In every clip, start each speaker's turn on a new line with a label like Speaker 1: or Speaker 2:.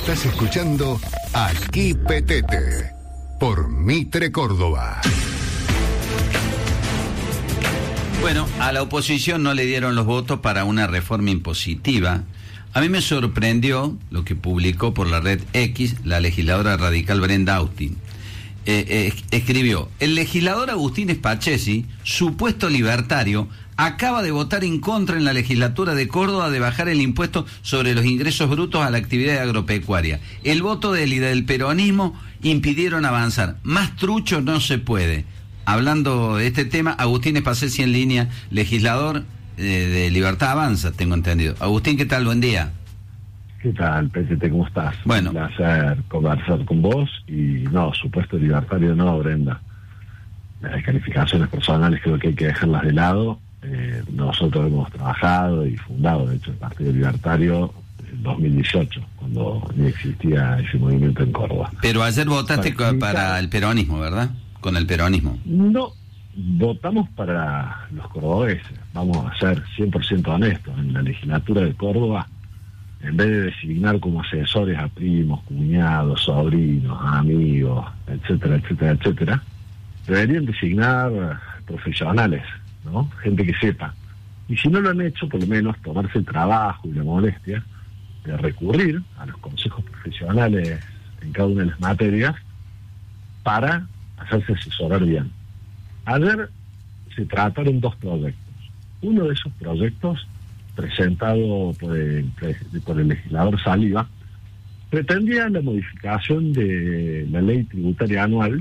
Speaker 1: Estás escuchando Aquí Petete por Mitre Córdoba.
Speaker 2: Bueno, a la oposición no le dieron los votos para una reforma impositiva. A mí me sorprendió lo que publicó por la red X la legisladora radical Brenda Austin. Escribió: el legislador Agustín Spachesi, supuesto libertario, acaba de votar en contra en la legislatura de Córdoba de bajar el impuesto sobre los ingresos brutos a la actividad agropecuaria. El voto de él y del peronismo impidieron avanzar. Más trucho no se puede. Hablando de este tema, Agustín Spachesi en línea, legislador de Libertad Avanza, tengo entendido. Agustín, ¿qué tal? Buen día.
Speaker 3: ¿Qué tal, Petete? ¿Cómo estás?
Speaker 2: Bueno.
Speaker 3: Un placer conversar con vos. Y no, supuesto libertario no, Brenda. Las calificaciones personales creo que hay que dejarlas de lado. Nosotros hemos trabajado y fundado, de hecho, el Partido Libertario en 2018, cuando ni existía ese movimiento en Córdoba.
Speaker 2: Pero ayer votaste para el peronismo, ¿verdad? Con el peronismo.
Speaker 3: No, votamos para los cordobeses. Vamos a ser 100% honestos. En la legislatura de Córdoba, en vez de designar como asesores a primos, cuñados, sobrinos, amigos, etcétera, etcétera, etcétera, deberían designar profesionales, ¿no? Gente que sepa. Y si no lo han hecho, por lo menos tomarse el trabajo y la molestia de recurrir a los consejos profesionales en cada una de las materias para hacerse asesorar bien. Ayer se trataron dos proyectos. Uno de esos proyectos, presentado por el legislador Saliba, pretendía la modificación de la ley tributaria anual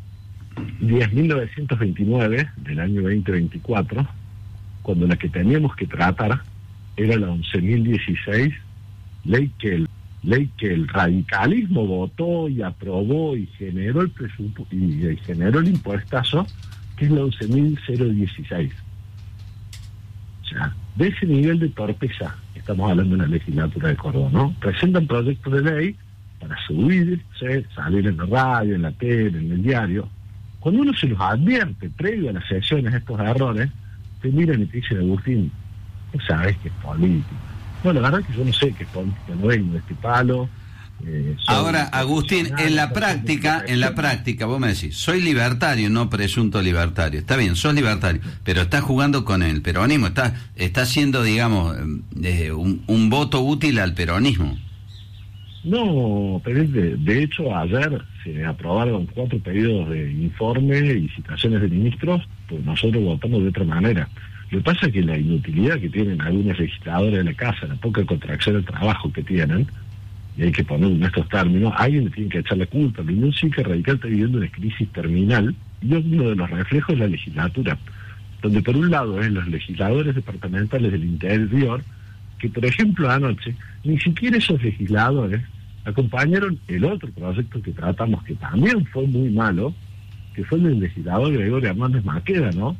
Speaker 3: 10.929 del año 2024, cuando la que teníamos que tratar era la 11.016, ley que el radicalismo votó y aprobó y generó el presupuesto y generó el impuestazo, que es la 11.016. O sea, de ese nivel de torpeza estamos hablando en la legislatura de Córdoba, ¿no? Presentan proyectos de ley para subirse, salir en la radio, en la tele, en el diario. Cuando uno se los advierte previo a las sesiones estos errores, te miran y te dicen: Agustín, tú sabes que es política. No, la verdad que yo no sé qué es política, no vengo de este palo.
Speaker 2: Ahora, Agustín, en la práctica, vos me decís, soy libertario, no presunto libertario. Está bien, sos libertario, pero estás jugando con el peronismo, está haciendo, digamos, un voto útil al peronismo.
Speaker 3: No, pero de hecho ayer se aprobaron 4 pedidos de informe y citaciones de ministros, pues nosotros votamos de otra manera. Lo que pasa es que la inutilidad que tienen algunos legisladores de la casa, la poca contracción del trabajo que tienen, y hay que ponerlo en estos términos, alguien le tiene que echar la culpa. La Unión Cívica Radical está viviendo una crisis terminal, y uno de los reflejos es la legislatura, donde por un lado es los legisladores departamentales del interior, que por ejemplo anoche, ni siquiera esos legisladores acompañaron el otro proyecto que tratamos, que también fue muy malo, que fue el del legislador Gregorio Hernández Maqueda, ¿no?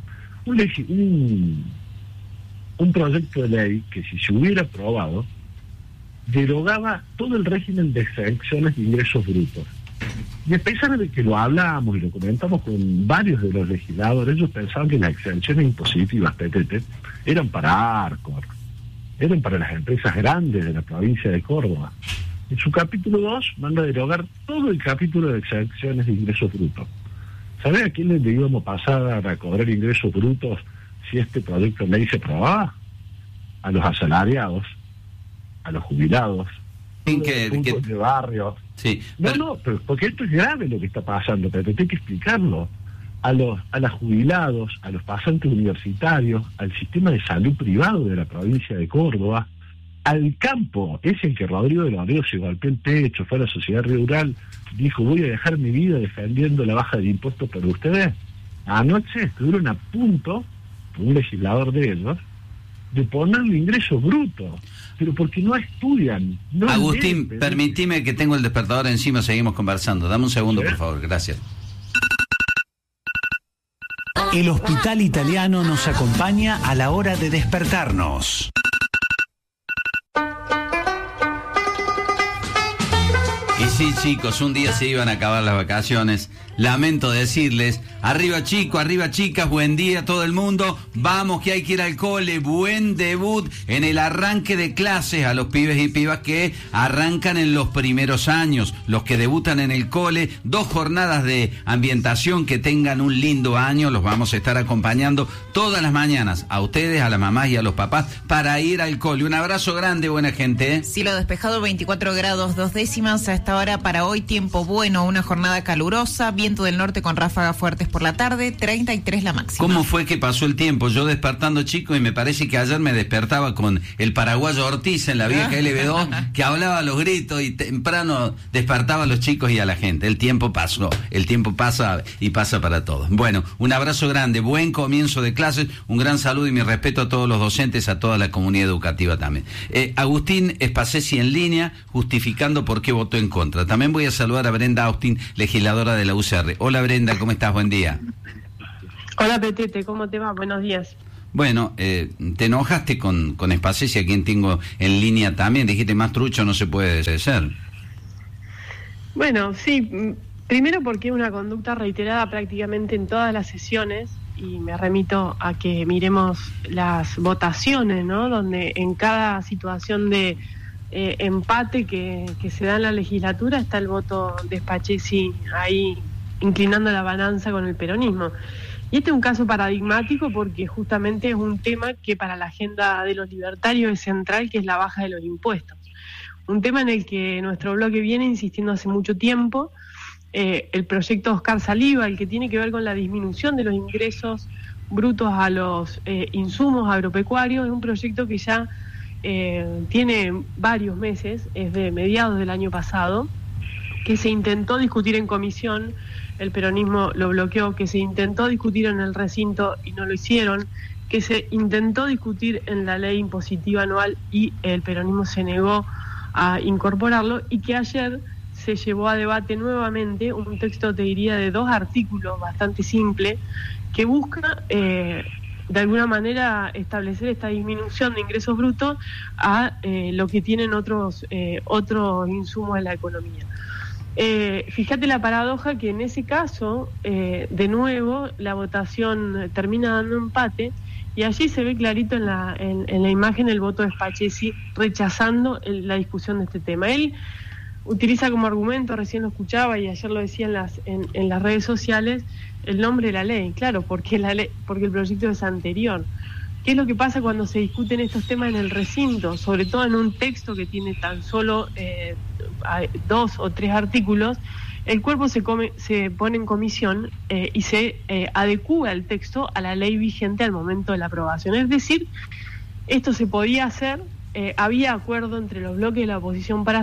Speaker 3: Un proyecto de ley que, si se hubiera aprobado, derogaba todo el régimen de exenciones de ingresos brutos. Y a pesar de que lo hablamos y lo comentamos con varios de los legisladores, ellos pensaban que las exenciones impositivas, PTT, eran para Arcor, eran para las empresas grandes de la provincia de Córdoba. En su capítulo 2 manda a derogar todo el capítulo de exenciones de ingresos brutos. ¿Sabés a quién le íbamos a pasar a cobrar ingresos brutos si este proyecto de ley se aprobaba? A los asalariados, a los jubilados, de barrios.
Speaker 2: Sí,
Speaker 3: pero porque esto es grave lo que está pasando, pero hay que explicarlo. A los jubilados, a los pasantes universitarios, al sistema de salud privado de la provincia de Córdoba, al campo. Es el que Rodrigo de Loredo se golpeó el pecho, fue a la sociedad rural, dijo: voy a dejar mi vida defendiendo la baja de impuestos para ustedes. Anoche estuvieron a punto, un legislador de ellos, de ponerle ingresos brutos, pero porque no estudian. No
Speaker 2: Agustín, permitime que tengo el despertador encima, seguimos conversando. Dame un segundo, ¿sí? Por favor, gracias.
Speaker 4: El Hospital Italiano nos acompaña a la hora de despertarnos. Y sí, chicos, un día se iban a acabar las vacaciones. Lamento decirles,
Speaker 2: Arriba chicos, arriba chicas, buen día a todo el mundo. Vamos que hay que ir al cole. Buen debut en el arranque de clases a los pibes y pibas que arrancan en los primeros años, los que debutan en el cole. 2 jornadas de ambientación, que tengan un lindo año. Los vamos a estar acompañando todas las mañanas, a ustedes, a las mamás y a los papás, para ir al cole. Un abrazo grande, buena gente.
Speaker 5: Cielo despejado, 24 grados 2 décimas a esta hora para hoy. Tiempo bueno, una jornada calurosa, viento del norte con ráfagas fuertes por la tarde, 33 la máxima.
Speaker 2: ¿Cómo fue que pasó el tiempo? Yo despertando chico, y me parece que ayer me despertaba con el paraguayo Ortiz en la vieja LB2, que hablaba a los gritos y temprano despertaba a los chicos y a la gente. El tiempo pasó, el tiempo pasa y pasa para todos. Bueno, un abrazo grande, buen comienzo de clases, un gran saludo y mi respeto a todos los docentes, a toda la comunidad educativa también. Agustín Spacesi en línea, justificando por qué votó en contra. También voy a saludar a Brenda Austin, legisladora de la UCR. Hola Brenda, ¿cómo estás? Buen día.
Speaker 6: Hola Petete, ¿cómo te va? Buenos días.
Speaker 2: Bueno, te enojaste con Spacesi, a quien tengo en línea también. Dijiste, más trucho no se puede ser.
Speaker 6: Bueno, sí, primero porque es una conducta reiterada prácticamente en todas las sesiones, y me remito a que miremos las votaciones, ¿no? Donde en cada situación de empate que se da en la legislatura está el voto de Spacesi ahí inclinando la balanza con el peronismo. Y este es un caso paradigmático porque justamente es un tema que para la agenda de los libertarios es central, que es la baja de los impuestos. Un tema en el que nuestro bloque viene insistiendo hace mucho tiempo. El proyecto Oscar Saliba, el que tiene que ver con la disminución de los ingresos brutos a los insumos agropecuarios, es un proyecto que ya tiene varios meses, es de mediados del año pasado, que se intentó discutir en comisión, el peronismo lo bloqueó, que se intentó discutir en el recinto y no lo hicieron, que se intentó discutir en la ley impositiva anual y el peronismo se negó a incorporarlo, y que ayer se llevó a debate nuevamente un texto, te diría, de 2 artículos, bastante simple, que busca de alguna manera establecer esta disminución de ingresos brutos a lo que tienen otros insumos en la economía. Fíjate la paradoja que en ese caso, de nuevo, la votación termina dando empate, y allí se ve clarito en la imagen el voto de Spacesi rechazando la discusión de este tema. Él utiliza como argumento, recién lo escuchaba y ayer lo decía en las redes sociales, el nombre de la ley. Claro, porque el proyecto es anterior. ¿Qué es lo que pasa cuando se discuten estos temas en el recinto? Sobre todo en un texto que tiene tan solo 2 o 3 artículos, el cuerpo se pone en comisión y se adecúa el texto a la ley vigente al momento de la aprobación. Es decir, esto se podía hacer, había acuerdo entre los bloques de la oposición para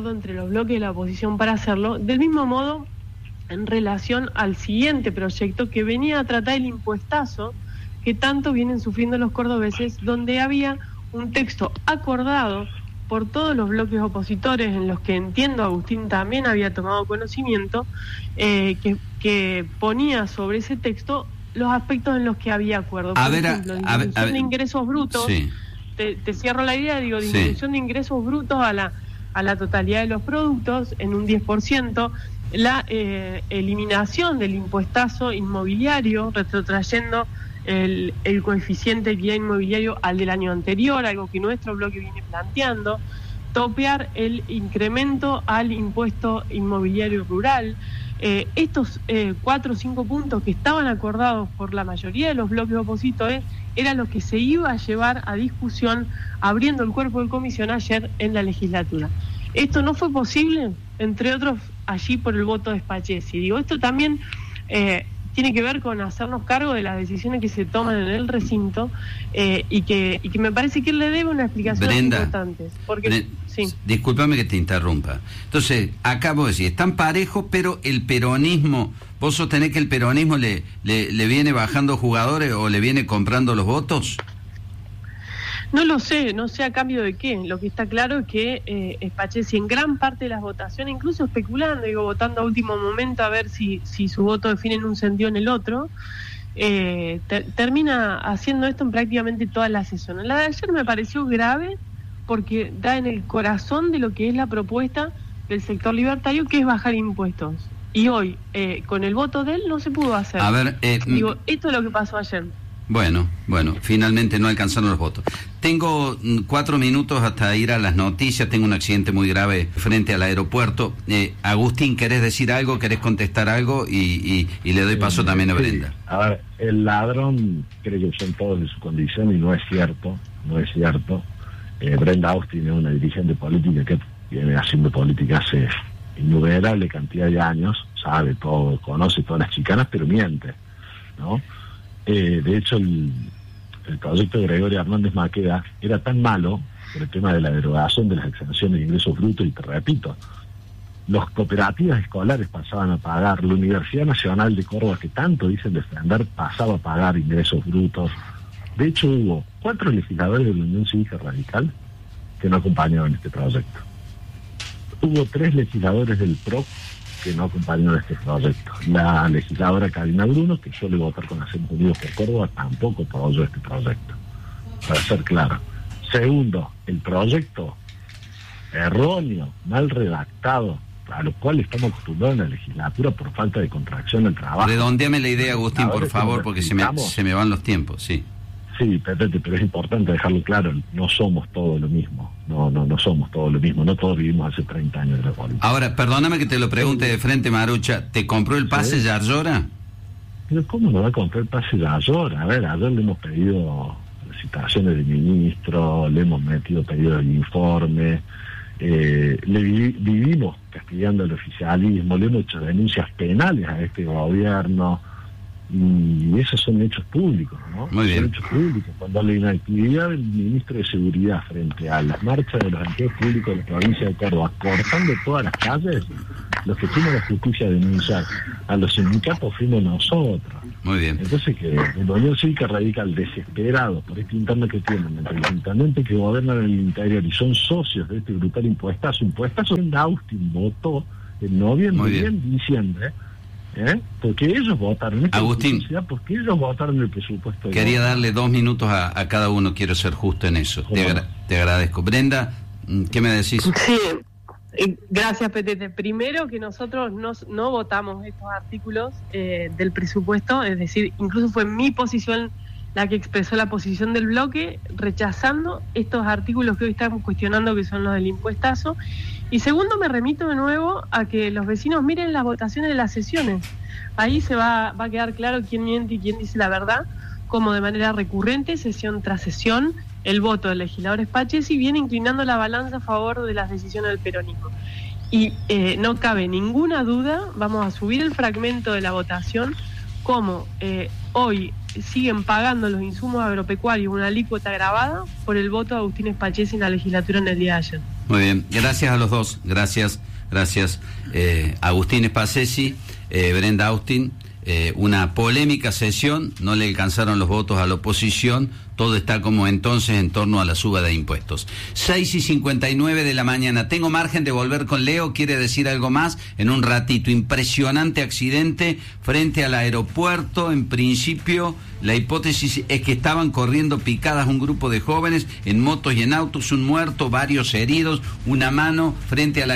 Speaker 6: hacerlo, del mismo modo en relación al siguiente proyecto que venía a tratar el impuestazo que tanto vienen sufriendo los cordobeses, donde había un texto acordado por todos los bloques opositores, en los que entiendo Agustín también había tomado conocimiento, que ponía sobre ese texto los aspectos en los que había acuerdo. Por ejemplo, disminución de ingresos brutos. Sí. Te cierro la idea, digo, disminución de ingresos brutos a la totalidad de los productos en un 10%, la eliminación del impuestazo inmobiliario, retrotrayendo el coeficiente de equidad inmobiliario al del año anterior, algo que nuestro bloque viene planteando, topear el incremento al impuesto inmobiliario rural. Estos 4 o 5 puntos que estaban acordados por la mayoría de los bloques opositores eran los que se iba a llevar a discusión abriendo el cuerpo de comisión ayer en la legislatura. Esto no fue posible, entre otros, allí por el voto de Spacesi. Digo, esto también tiene que ver con hacernos cargo de las decisiones que se toman en el recinto y que me parece que él le debe una explicación importante. Porque, sí.
Speaker 2: Discúlpame que te interrumpa. Entonces, acá vos decís, están parejos, pero el peronismo, ¿vos sostenés que el peronismo le viene bajando jugadores o le viene comprando los votos?
Speaker 6: No lo sé, no sé a cambio de qué. Lo que está claro es que Spacesi en gran parte de las votaciones, incluso especulando, votando a último momento a ver si su voto define en un sentido o en el otro, termina haciendo esto en prácticamente todas las sesiones. La de ayer me pareció grave porque da en el corazón de lo que es la propuesta del sector libertario, que es bajar impuestos. Y hoy, con el voto de él, no se pudo hacer.
Speaker 2: A ver,
Speaker 6: digo, esto es lo que pasó ayer.
Speaker 2: Bueno, finalmente no alcanzaron los votos. Tengo 4 minutos hasta ir a las noticias. Tengo un accidente muy grave frente al aeropuerto. Agustín, ¿querés decir algo? ¿Querés contestar algo? Y le doy paso también a Brenda.
Speaker 3: Sí. A ver, el ladrón cree que son todos de su condición y no es cierto. Brenda Austin es una dirigente política que viene haciendo política hace innumerable cantidad de años, sabe todo, conoce todas las chicanas, pero miente, ¿no? De hecho, el proyecto de Gregorio Hernández Maqueda era tan malo por el tema de la derogación de las exenciones de ingresos brutos, y te repito, las cooperativas escolares pasaban a pagar, la Universidad Nacional de Córdoba, que tanto dicen defender, pasaba a pagar ingresos brutos. De hecho, hubo 4 legisladores de la Unión Cívica Radical que no acompañaron este proyecto. Hubo 3 legisladores del PRO que no acompañaron este proyecto. La legisladora Karina Bruno, que suele votar con Hacemos Unidos por Córdoba, tampoco apoyó este proyecto, para ser claro. Segundo, el proyecto erróneo, mal redactado, a lo cual estamos acostumbrados en la legislatura por falta de contracción del trabajo.
Speaker 2: Redondéame la idea, Agustín, por favor, porque se me van los tiempos, sí.
Speaker 3: Sí, pero es importante dejarlo claro, no somos todos lo mismo, no somos todos lo mismo, no todos vivimos hace 30 años de la política.
Speaker 2: Ahora, perdóname que te lo pregunte de frente, Marucha, ¿te compró el pase Yarlora?
Speaker 3: Pero ¿cómo no va a comprar el pase Yarlora? A ver, ayer le hemos pedido citaciones de ministro, le hemos metido pedido de informe, vivimos castigando el oficialismo, le hemos hecho denuncias penales a este gobierno, y esos son hechos públicos, ¿no?
Speaker 2: Muy bien.
Speaker 3: Son hechos públicos. Cuando la inactividad del ministro de Seguridad frente a las marchas de los empleados públicos de la provincia de Córdoba, cortando todas las calles, los que fuimos a la justicia a denunciar a los sindicatos fuimos nosotros.
Speaker 2: Muy bien.
Speaker 3: Entonces, que la Unión Cívica Radical, desesperado por este interno que tienen entre los intendentes que gobiernan en el interior y son socios de este brutal impuestazo, Brenda Austin votó en noviembre y en diciembre, porque ellos votaron
Speaker 2: Agustín,
Speaker 3: porque ellos votaron el presupuesto.
Speaker 2: Quería darle 2 minutos a cada uno, quiero ser justo en eso. Te agradezco. Brenda, ¿qué me decís?
Speaker 6: Sí, gracias, Petete. Primero, que nosotros no votamos estos artículos del presupuesto, es decir, incluso fue mi posición la que expresó la posición del bloque, rechazando estos artículos que hoy estamos cuestionando, que son los del impuestazo. Y segundo, me remito de nuevo a que los vecinos miren las votaciones de las sesiones. Ahí se va a quedar claro quién miente y quién dice la verdad, como de manera recurrente, sesión tras sesión, el voto del legislador Spachesi viene inclinando la balanza a favor de las decisiones del peronismo. Y no cabe ninguna duda, vamos a subir el fragmento de la votación, como hoy siguen pagando los insumos agropecuarios una alícuota agravada por el voto de Agustín Spachesi en la legislatura en el día de ayer.
Speaker 2: Muy bien, gracias a los dos, gracias. Agustín Spachesi, Brenda Austin, una polémica sesión, no le alcanzaron los votos a la oposición, todo está como entonces en torno a la suba de impuestos. 6:59 de la mañana, tengo margen de volver con Leo, quiere decir algo más en un ratito. Impresionante accidente frente al aeropuerto, en principio la hipótesis es que estaban corriendo picadas un grupo de jóvenes en motos y en autos, un muerto, varios heridos, una mano frente a la